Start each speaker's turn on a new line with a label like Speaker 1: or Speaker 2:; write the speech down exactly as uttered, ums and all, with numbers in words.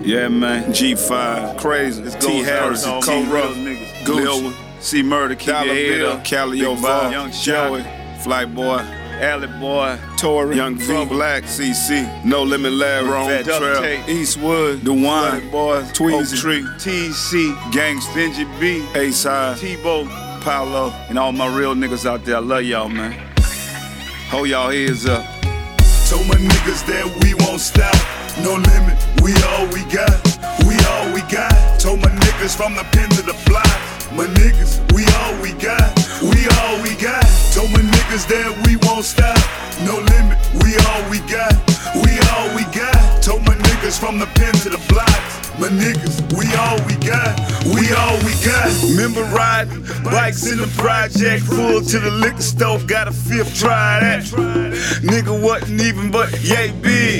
Speaker 1: Yeah, man. G five, Crazy, T Harrison, Cole Ruff, Gucci, C Murder, keep your head up, Calio Val, Young Joey, Flight Boy, Alley Boy, Tory, Young V Black, C C, No Limit Larry, Rome Trail, Eastwood, The Wine Boys, Tweezy, Tree, T C, Gang Stingy B, Ace High, T-Bo, Paolo, and all my real niggas out there. I love y'all, man. Hold y'all heads up.
Speaker 2: Told my niggas that we won't stop. No limit, we all we got. We all we got. Told my niggas from the pen to the block. My niggas, we all we got. We all we got. Told my niggas that we won't stop. No limit, we all we got. We all we got. Told my niggas from the pen to the blocks. My niggas, we all we got. We all we got. Remember riding bikes in the project, full to the liquor store, got a fifth, try that. Nigga wasn't even but yay big.